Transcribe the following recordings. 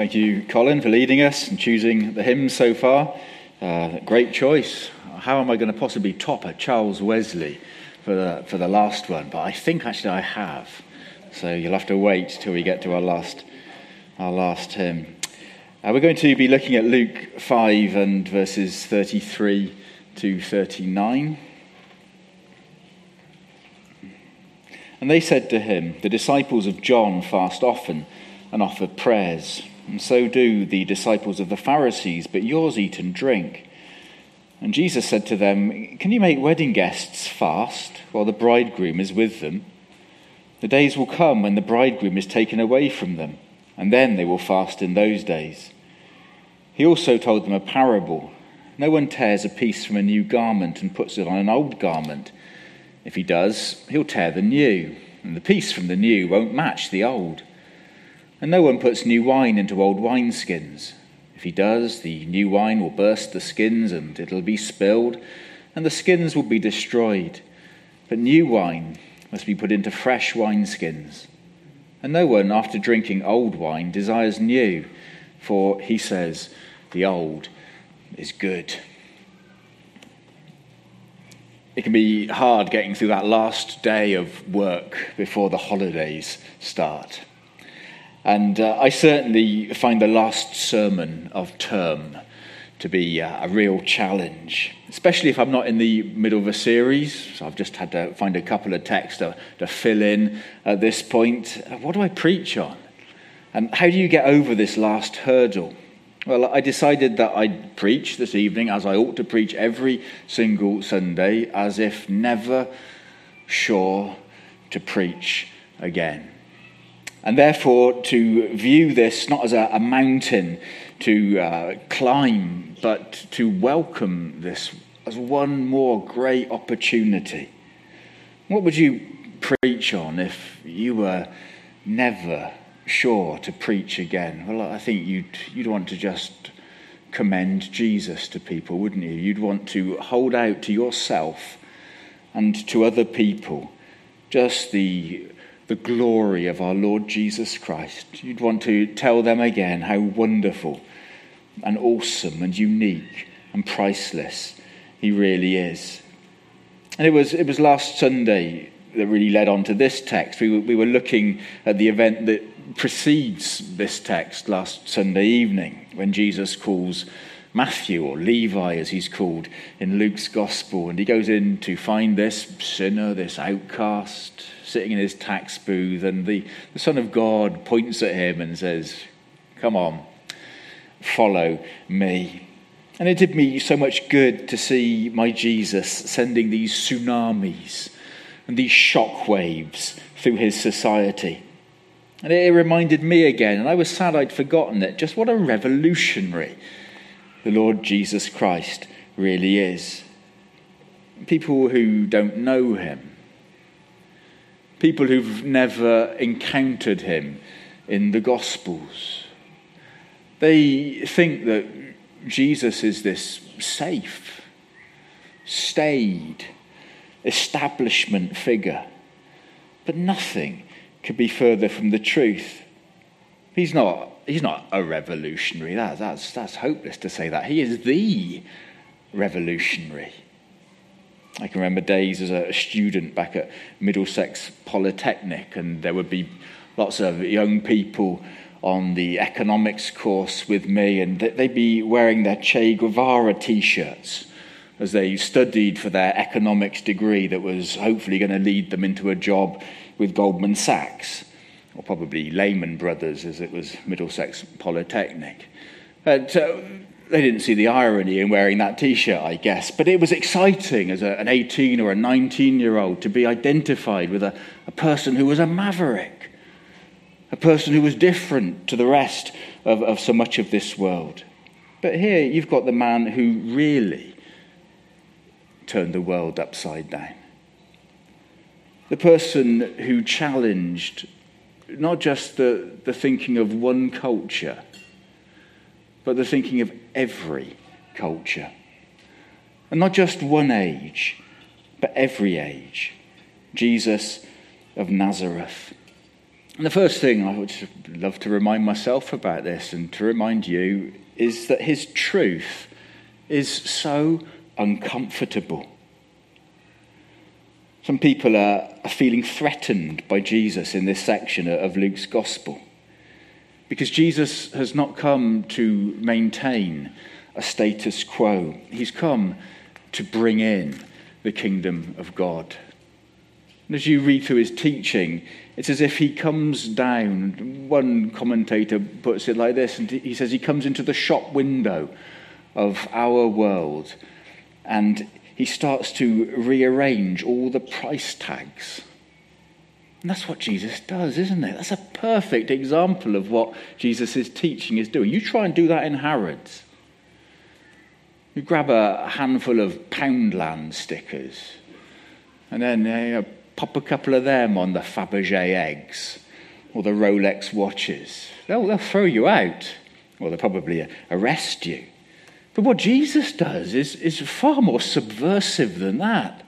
Thank you, Colin, for leading us and choosing the hymns so far. Great choice. How am I going to possibly top a Charles Wesley for the last one? But I think actually I have. So you'll have to wait till we get to our last hymn. We're going to be looking at Luke 5 and verses 33 to 39. And they said to him, "The disciples of John fast often and offer prayers, and so do the disciples of the Pharisees, but yours eat and drink." And Jesus said to them, "Can you make wedding guests fast while the bridegroom is with them? The days will come when the bridegroom is taken away from them, and then they will fast in those days." He also told them a parable. "No one tears a piece from a new garment and puts it on an old garment. If he does, he'll tear the new, and the piece from the new won't match the old. And no one puts new wine into old wineskins. If he does, the new wine will burst the skins, and it'll be spilled, and the skins will be destroyed. But new wine must be put into fresh wineskins. And no one, after drinking old wine, desires new, for, he says, the old is good." It can be hard getting through that last day of work before the holidays start. And I certainly find the last sermon of term to be a real challenge, especially if I'm not in the middle of a series. So I've just had to find a couple of texts to fill in at this point. What do I preach on? And how do you get over this last hurdle? Well, I decided that I'd preach this evening as I ought to preach every single Sunday, as if never sure to preach again. And therefore, to view this not as a mountain to climb, but to welcome this as one more great opportunity. What would you preach on if you were never sure to preach again? Well, I think you'd want to just commend Jesus to people, wouldn't you? You'd want to hold out to yourself and to other people just the glory of our Lord Jesus Christ. You'd want to tell them again how wonderful and awesome and unique and priceless he really is. And it was last Sunday that really led on to this text. We were looking at the event that precedes this text last Sunday evening, when Jesus calls Matthew, or Levi as he's called in Luke's gospel, and he goes in to find this sinner, this outcast, sitting in his tax booth, and the Son of God points at him and says, "Come on, follow me." And it did me so much good to see my Jesus sending these tsunamis and these shockwaves through his society. And it reminded me again, and I was sad I'd forgotten it, just what a revolutionary the Lord Jesus Christ really is. People who don't know him, people who've never encountered him in the Gospels, they think that Jesus is this safe, staid, establishment figure. But nothing could be further from the truth. He's not a revolutionary. That's hopeless to say that. He is the revolutionary. I can remember days as a student back at Middlesex Polytechnic, and there would be lots of young people on the economics course with me, and they'd be wearing their Che Guevara t-shirts as they studied for their economics degree that was hopefully going to lead them into a job with Goldman Sachs, or probably Lehman Brothers, as it was Middlesex Polytechnic. But they didn't see the irony in wearing that t-shirt, I guess. But it was exciting as an 18 or a 19-year-old to be identified with a person who was a maverick, a person who was different to the rest of so much of this world. But here you've got the man who really turned the world upside down. The person who challenged not just the thinking of one culture, but the thinking of every culture. And not just one age, but every age. Jesus of Nazareth. And the first thing I would love to remind myself about this and to remind you is that his truth is so uncomfortable. Some people are feeling threatened by Jesus in this section of Luke's gospel because Jesus has not come to maintain a status quo. He's come to bring in the kingdom of God. And as you read through his teaching, it's as if he comes down. One commentator puts it like this, and he says he comes into the shop window of our world and he starts to rearrange all the price tags. And that's what Jesus does, isn't it? That's a perfect example of what Jesus' teaching is doing. You try and do that in Harrods. You grab a handful of Poundland stickers and then pop a couple of them on the Fabergé eggs or the Rolex watches. They'll throw you out. Well, they'll probably arrest you. But what Jesus does is far more subversive than that.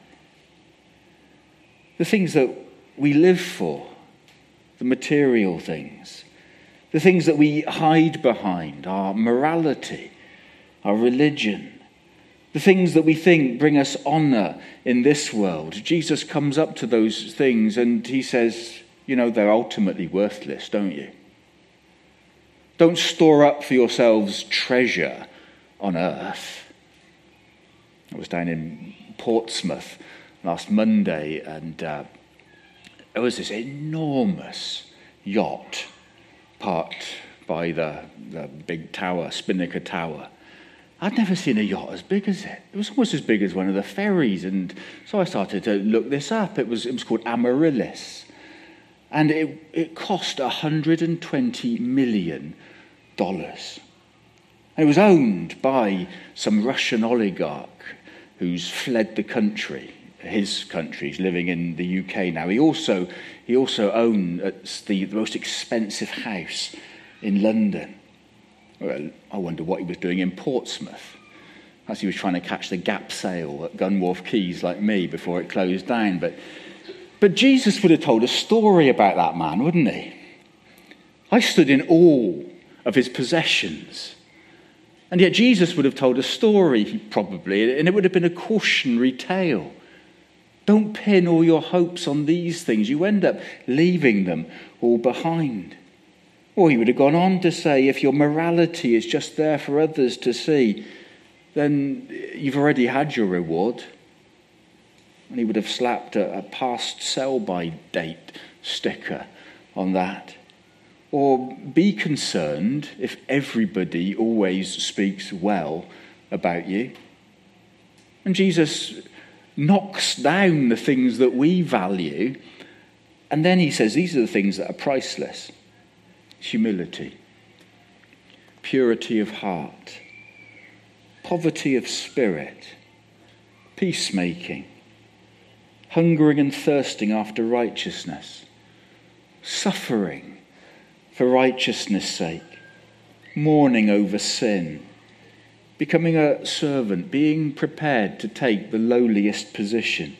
The things that we live for, the material things, the things that we hide behind, our morality, our religion, the things that we think bring us honor in this world. Jesus comes up to those things and he says, they're ultimately worthless, don't you? Don't store up for yourselves treasure on earth. I was down in Portsmouth last Monday and there was this enormous yacht parked by the big tower, Spinnaker Tower. I'd never seen a yacht as big as it. It was almost as big as one of the ferries, and so I started to look this up. It was called Amaryllis, and it cost $120 million. It was owned by some Russian oligarch who's fled the country. His country's living in the UK now. He also owned the most expensive house in London. Well, I wonder what he was doing in Portsmouth, as he was trying to catch the gap sale at Gunwharf Quays like me before it closed down. But Jesus would have told a story about that man, wouldn't he? I stood in awe of his possessions. And yet Jesus would have told a story, probably, and it would have been a cautionary tale. Don't pin all your hopes on these things. You end up leaving them all behind. Or he would have gone on to say, if your morality is just there for others to see, then you've already had your reward. And he would have slapped a past sell-by date sticker on that. Or be concerned if everybody always speaks well about you. And Jesus knocks down the things that we value, and then he says these are the things that are priceless. Humility, purity of heart, poverty of spirit, peacemaking, hungering and thirsting after righteousness, suffering for righteousness' sake, mourning over sin, becoming a servant, being prepared to take the lowliest position,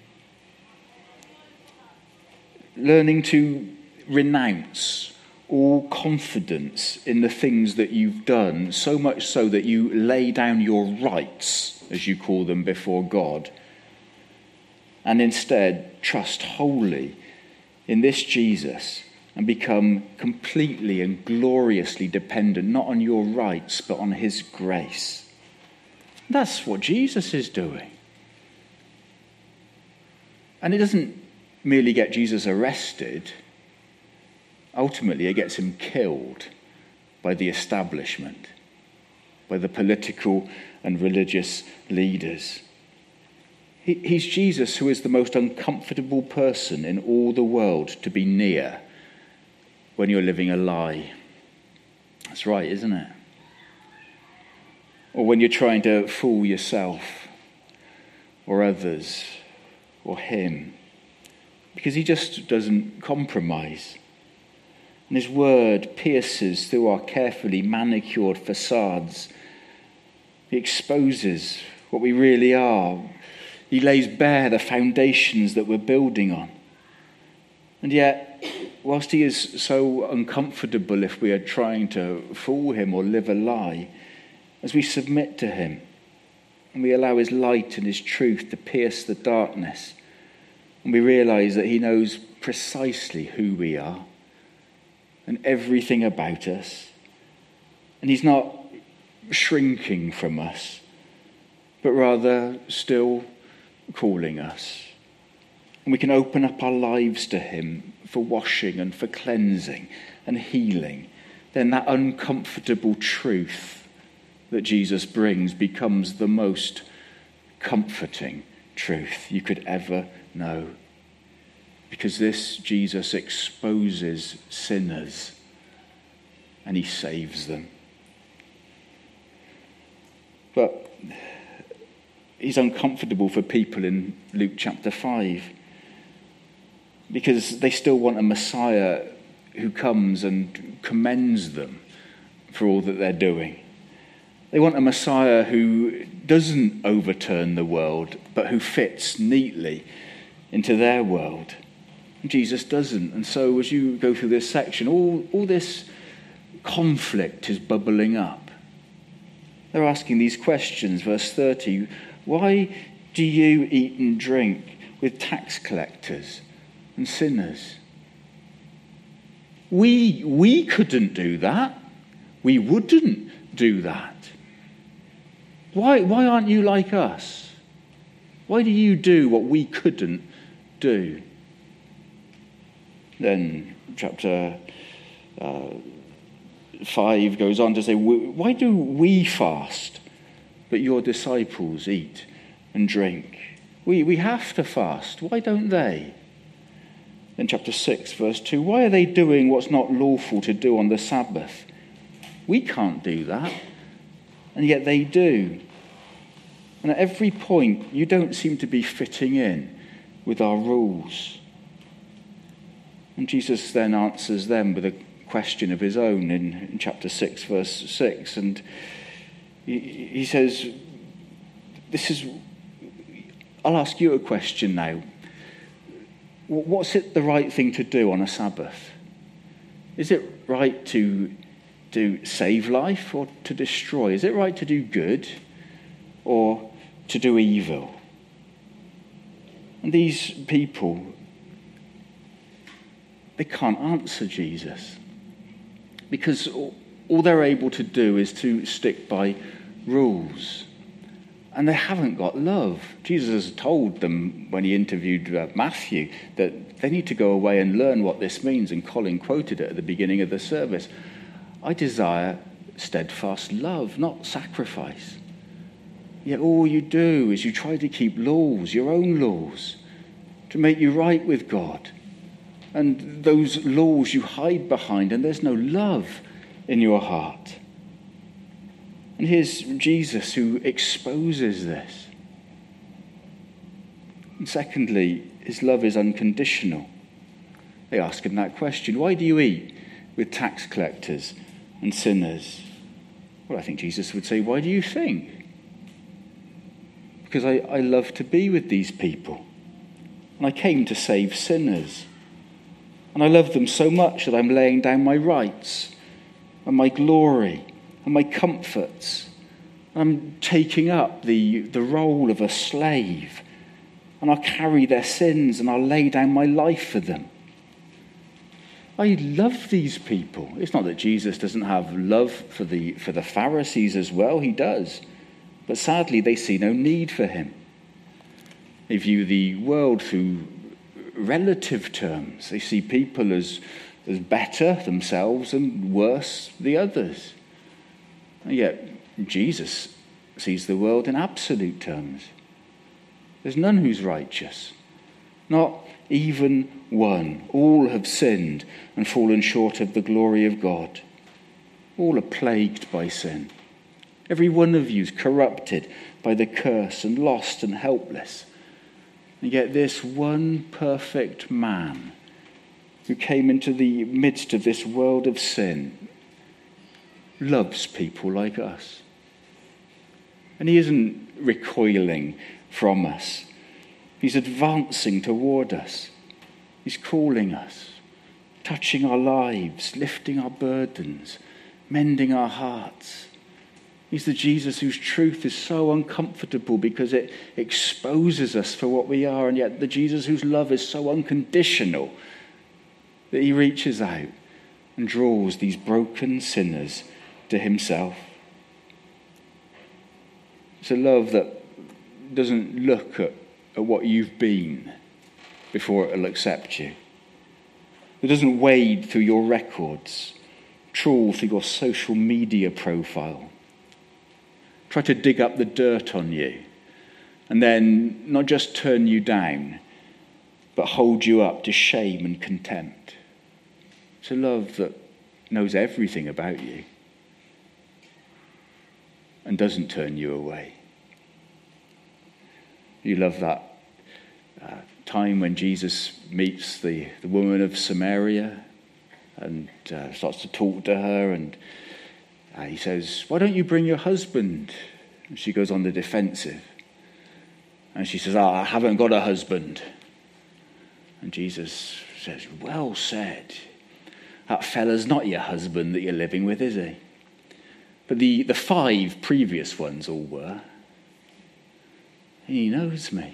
learning to renounce all confidence in the things that you've done, so much so that you lay down your rights, as you call them, before God, and instead trust wholly in this Jesus and become completely and gloriously dependent, not on your rights, but on his grace. That's what Jesus is doing. And it doesn't merely get Jesus arrested. Ultimately, it gets him killed by the establishment, by the political and religious leaders. He's Jesus, who is the most uncomfortable person in all the world to be near when you're living a lie. That's right, isn't it? Or when you're trying to fool yourself or others or him, because he just doesn't compromise. And his word pierces through our carefully manicured facades. He exposes what we really are. He lays bare the foundations that we're building on. And yet, whilst he is so uncomfortable if we are trying to fool him or live a lie, as we submit to him and we allow his light and his truth to pierce the darkness, and we realize that he knows precisely who we are and everything about us, and he's not shrinking from us, but rather still calling us. And we can open up our lives to him for washing and for cleansing and healing. Then that uncomfortable truth that Jesus brings becomes the most comforting truth you could ever know. Because this Jesus exposes sinners and he saves them. But he's uncomfortable for people in Luke chapter 5 because they still want a Messiah who comes and commends them for all that they're doing. They want a Messiah who doesn't overturn the world, but who fits neatly into their world. Jesus doesn't. And so as you go through this section, all this conflict is bubbling up. They're asking these questions. Verse 30, why do you eat and drink with tax collectors and sinners? We couldn't do that. We wouldn't do that. Why aren't you like us? Why do you do what we couldn't do? Then chapter 5 goes on to say, why do we fast, but your disciples eat and drink? We have to fast. Why don't they? Then chapter 6, verse 2, why are they doing what's not lawful to do on the Sabbath? We can't do that, and yet they do. And at every point, you don't seem to be fitting in with our rules. And Jesus then answers them with a question of his own in chapter 6, verse 6. And he says, I'll ask you a question now. What's it the right thing to do on a Sabbath? Is it right to save life or to destroy? Is it right to do good or to do evil? And these people, they can't answer Jesus because all they're able to do is to stick by rules. And they haven't got love. Jesus has told them when he interviewed Matthew that they need to go away and learn what this means. And Colin quoted it at the beginning of the service. I desire steadfast love, not sacrifice. Yet all you do is you try to keep laws, your own laws, to make you right with God. And those laws you hide behind, and there's no love in your heart. And here's Jesus who exposes this. And secondly, his love is unconditional. They ask him that question, why do you eat with tax collectors and sinners? Well, I think Jesus would say, why do you think? Because I love to be with these people. And I came to save sinners. And I love them so much that I'm laying down my rights and my glory and my comforts. I'm taking up the role of a slave. And I'll carry their sins and I'll lay down my life for them. I love these people. It's not that Jesus doesn't have love for the Pharisees as well. He does. But sadly, they see no need for him. They view the world through relative terms. They see people as better themselves and worse the others. And yet, Jesus sees the world in absolute terms. There's none who's righteous. Not even one. All have sinned and fallen short of the glory of God. All are plagued by sin. Every one of you is corrupted by the curse and lost and helpless. And yet this one perfect man who came into the midst of this world of sin loves people like us. And he isn't recoiling from us. He's advancing toward us. He's calling us touching our lives, lifting our burdens, mending our hearts. He's the Jesus whose truth is so uncomfortable because it exposes us for what we are, and yet the Jesus whose love is so unconditional that he reaches out and draws these broken sinners to himself. It's a love that doesn't look at what you've been before it'll accept you. It doesn't wade through your records, trawl through your social media profile, try to dig up the dirt on you, and then not just turn you down, but hold you up to shame and contempt. It's a love that knows everything about you and doesn't turn you away. You love that time when Jesus meets the woman of Samaria and starts to talk to her, and he says, "Why don't you bring your husband?" And she goes on the defensive. And she says, "I haven't got a husband." And Jesus says, "Well said. That fella's not your husband that you're living with, is he? But the 5 previous ones all were. He knows me."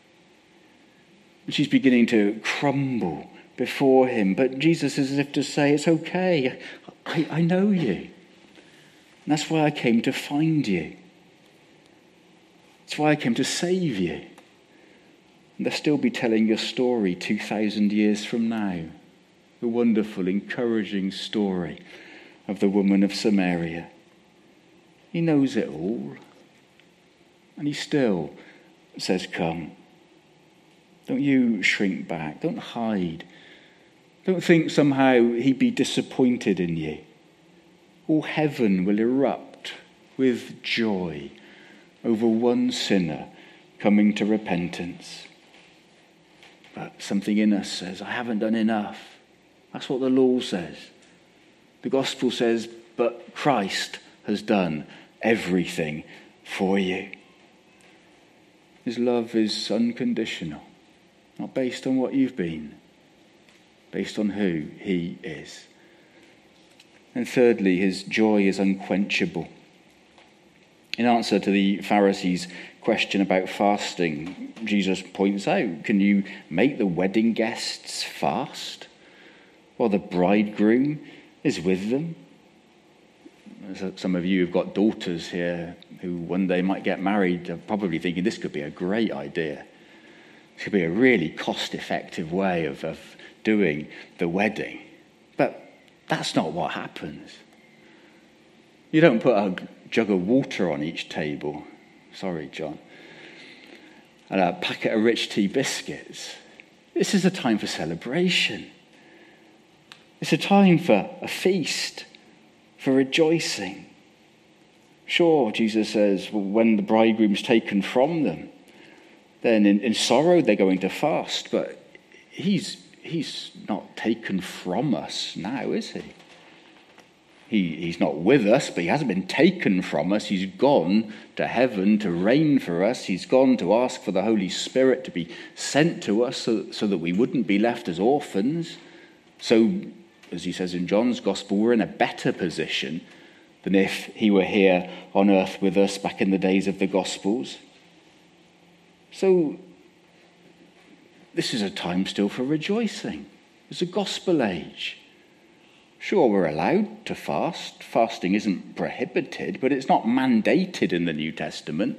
And she's beginning to crumble before him. But Jesus is as if to say, "It's okay. I know you. And that's why I came to find you. That's why I came to save you." And they'll still be telling your story 2,000 years from now. The wonderful, encouraging story of the woman of Samaria. He knows it all. And he still says, "Come." Don't you shrink back. Don't hide. Don't think somehow he'd be disappointed in you. All heaven will erupt with joy over one sinner coming to repentance. But something in us says, "I haven't done enough." That's what the law says. The gospel says, but Christ has done everything for you. His love is unconditional, not based on what you've been, based on who he is. And thirdly, his joy is unquenchable. In answer to the Pharisees' question about fasting, Jesus points out, can you make the wedding guests fast while the bridegroom is with them? Some of you have got daughters here who one day might get married, are probably thinking this could be a great idea. This could be a really cost-effective way of doing the wedding. But that's not what happens. You don't put a jug of water on each table. Sorry, John. And a packet of rich tea biscuits. This is a time for celebration. It's a time for a feast, for rejoicing. Sure, Jesus says, well, when the bridegroom's taken from them, then in sorrow they're going to fast. But he's not taken from us now, is he? He's not with us, but he hasn't been taken from us. He's gone to heaven to reign for us. He's gone to ask for the Holy Spirit to be sent to us so that we wouldn't be left as orphans. So, as he says in John's Gospel, we're in a better position than if he were here on earth with us back in the days of the Gospels. So, this is a time still for rejoicing. It's a gospel age. Sure, we're allowed to fast. Fasting isn't prohibited, but it's not mandated in the New Testament.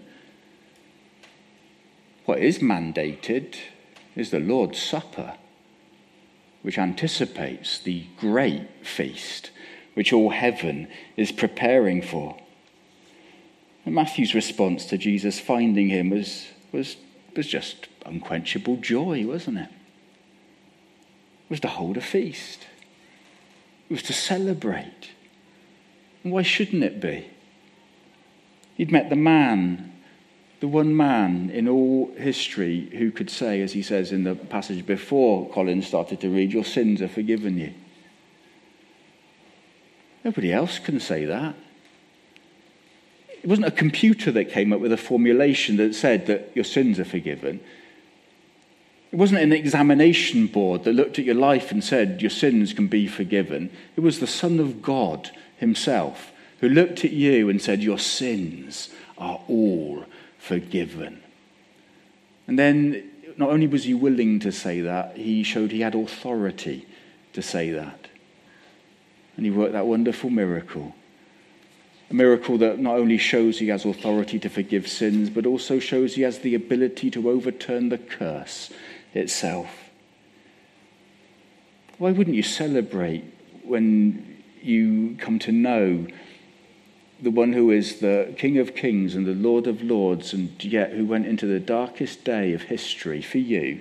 What is mandated is the Lord's Supper, which anticipates the great feast which all heaven is preparing for. And Matthew's response to Jesus finding him was just unquenchable joy, wasn't it? It was to hold a feast. It was to celebrate. And why shouldn't it be? He'd met the one man in all history who could say, as he says in the passage before Colin started to read, your sins are forgiven you. Nobody else can say that. It wasn't a computer that came up with a formulation that said that your sins are forgiven. It wasn't an examination board that looked at your life and said your sins can be forgiven. It was the Son of God himself who looked at you and said your sins are all forgiven. And then not only was he willing to say that, he showed he had authority to say that. And he worked that wonderful miracle. A miracle that not only shows he has authority to forgive sins, but also shows he has the ability to overturn the curse itself. Why wouldn't you celebrate when you come to know the one who is the King of Kings and the Lord of Lords, and yet who went into the darkest day of history for you,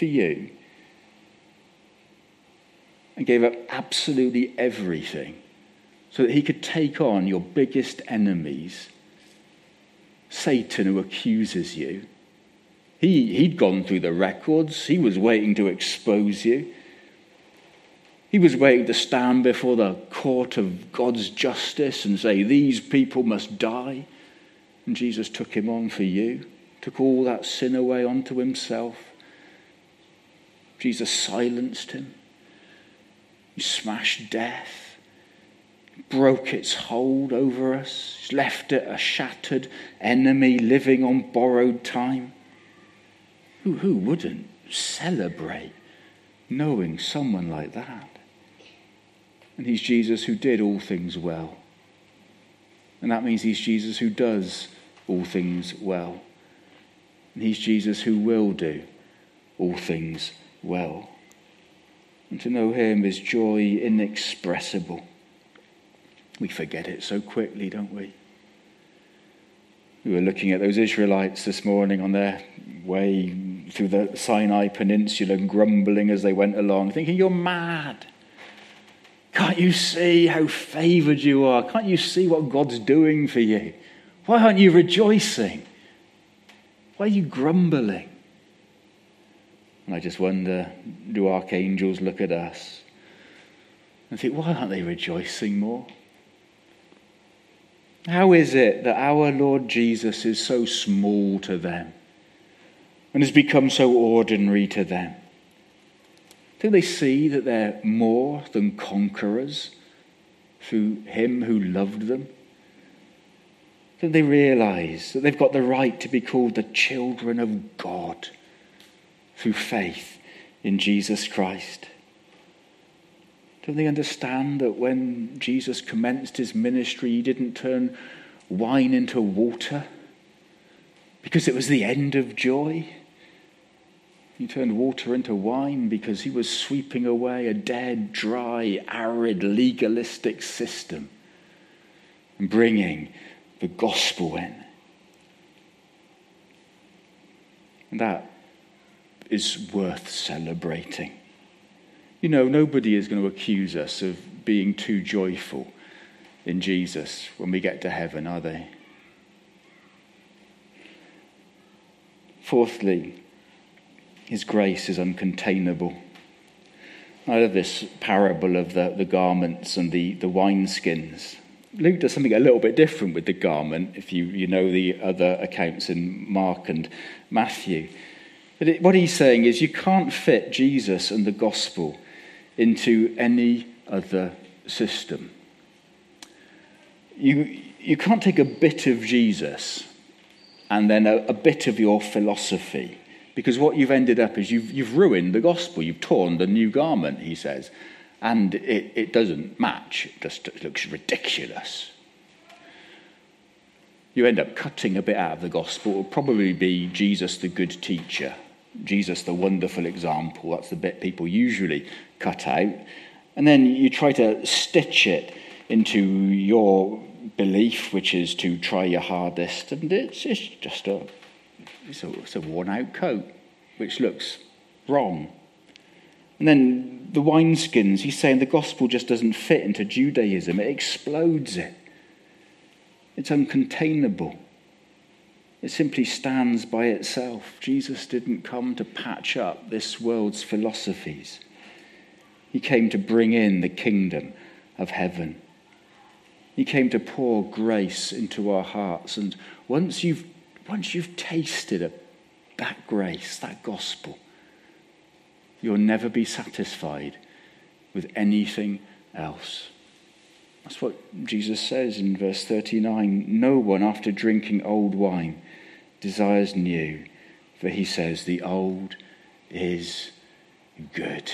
and gave up absolutely everything so that he could take on your biggest enemies, Satan, who accuses you. He'd gone through the records. He was waiting to expose you. He was waiting to stand before the court of God's justice and say, these people must die. And Jesus took him on for you, took all that sin away onto himself. Jesus silenced him. He smashed death, broke its hold over us. He's left it a shattered enemy living on borrowed time. Who wouldn't celebrate knowing someone like that? And he's Jesus who did all things well. And that means he's Jesus who does all things well. And he's Jesus who will do all things well. And to know him is joy inexpressible. We forget it so quickly, don't we? We were looking at those Israelites this morning on their way through the Sinai Peninsula, grumbling as they went along, thinking, you're mad. Can't you see how favoured you are? Can't you see what God's doing for you? Why aren't you rejoicing? Why are you grumbling? And I just wonder, do archangels look at us and think, why aren't they rejoicing more? How is it that our Lord Jesus is so small to them and has become so ordinary to them? Don't they see that they're more than conquerors through him who loved them? Don't they realize that they've got the right to be called the children of God through faith in Jesus Christ? Don't they understand that when Jesus commenced his ministry, he didn't turn wine into water because it was the end of joy? He turned water into wine because he was sweeping away a dead, dry, arid, legalistic system and bringing the gospel in. And that is worth celebrating. You know, nobody is going to accuse us of being too joyful in Jesus when we get to heaven, are they? Fourthly, his grace is uncontainable. I love this parable of the garments and the wineskins. Luke does something a little bit different with the garment, if you know the other accounts in Mark and Matthew. But what he's saying is you can't fit Jesus and the gospel into any other system. You can't take a bit of Jesus and then a bit of your philosophy, because what you've ended up is you've ruined the gospel. You've torn the new garment, he says, and it doesn't match. It just looks ridiculous. You end up cutting a bit out of the gospel. It will probably be Jesus the good teacher, Jesus the wonderful example. That's the bit people usually cut out. And then you try to stitch it into your belief, which is to try your hardest. And it's just a worn-out coat, which looks wrong. And then the wineskins, he's saying the gospel just doesn't fit into Judaism. It explodes it. It's uncontainable. It simply stands by itself. Jesus didn't come to patch up this world's philosophies. He came to bring in the kingdom of heaven. He came to pour grace into our hearts. And once you've tasted that grace, that gospel, You'll never be satisfied with anything else. That's what Jesus says in verse 39. No one, after drinking old wine, desires new, for he says the old is good.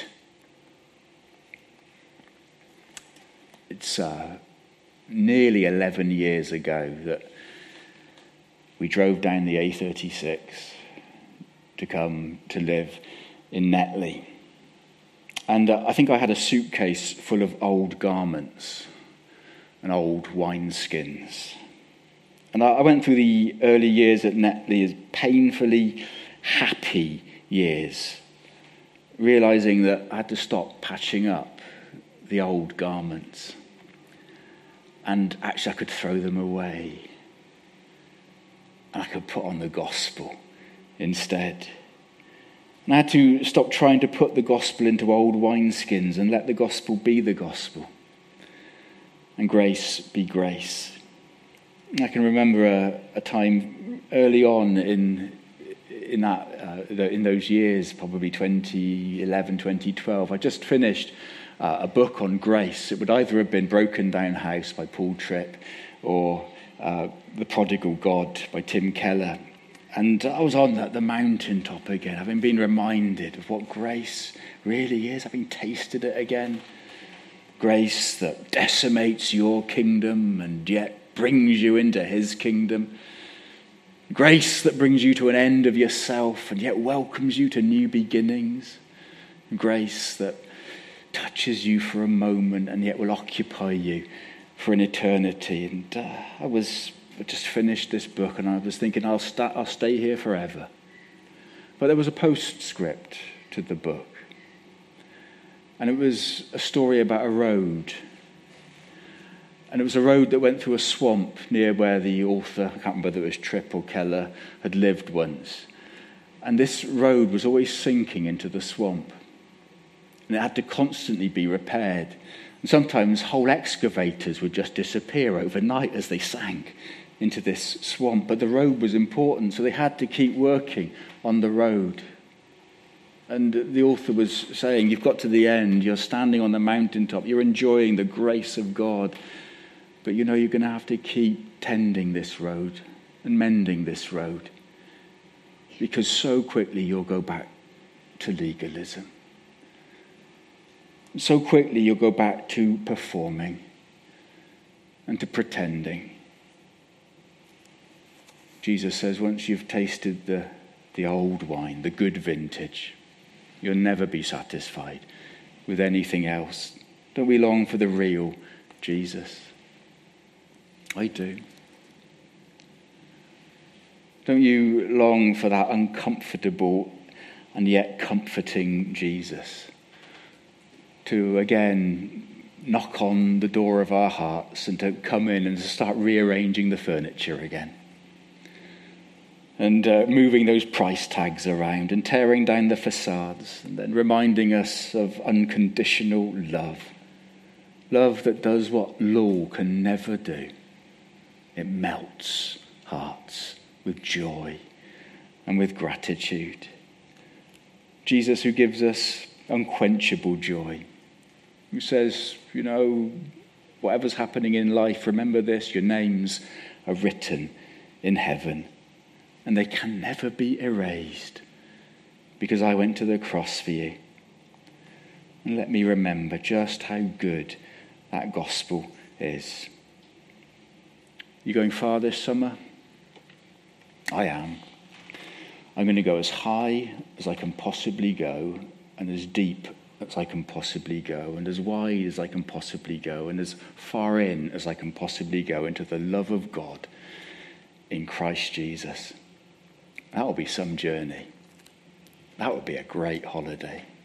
It's nearly 11 years ago that we drove down the A36 to come to live in Netley. And I think I had a suitcase full of old garments and old wineskins. And I went through the early years at Netley as painfully happy years, realizing that I had to stop patching up the old garments. And actually I could throw them away. And I could put on the gospel instead. And I had to stop trying to put the gospel into old wineskins and let the gospel be the gospel. And grace be grace. I can remember a time early on in those years, probably 2011, 2012. I just finished a book on grace. It would either have been Broken Down House by Paul Tripp or The Prodigal God by Tim Keller. And I was on the mountaintop again, having been reminded of what grace really is, having tasted it again. Grace that decimates your kingdom and yet brings you into his kingdom. Grace that brings you to an end of yourself and yet welcomes you to new beginnings. Grace that touches you for a moment and yet will occupy you for an eternity. And I just finished this book and I was thinking I'll stay here forever. But there was a postscript to the book. And it was a story about a road. And it was a road that went through a swamp near where the author, I can't remember whether it was Tripp or Keller, had lived once. And this road was always sinking into the swamp. And it had to constantly be repaired. And sometimes whole excavators would just disappear overnight as they sank into this swamp. But the road was important, so they had to keep working on the road. And the author was saying, you've got to the end, you're standing on the mountaintop, you're enjoying the grace of God. But you know you're going to have to keep tending this road and mending this road. Because so quickly you'll go back to legalism. So quickly you'll go back to performing and to pretending. Jesus says once you've tasted the old wine, the good vintage, you'll never be satisfied with anything else. Don't we long for the real Jesus? I do. Don't you long for that uncomfortable and yet comforting Jesus to again knock on the door of our hearts and to come in and to start rearranging the furniture again? And moving those price tags around and tearing down the facades and then reminding us of unconditional love. Love that does what law can never do. It melts hearts with joy and with gratitude. Jesus who gives us unquenchable joy. Who says, you know, whatever's happening in life, remember this, your names are written in heaven. And they can never be erased because I went to the cross for you. And let me remember just how good that gospel is. You going far this summer? I am. I'm going to go as high as I can possibly go and as deep as I can possibly go and as wide as I can possibly go and as far in as I can possibly go into the love of God in Christ Jesus. That will be some journey. That would be a great holiday.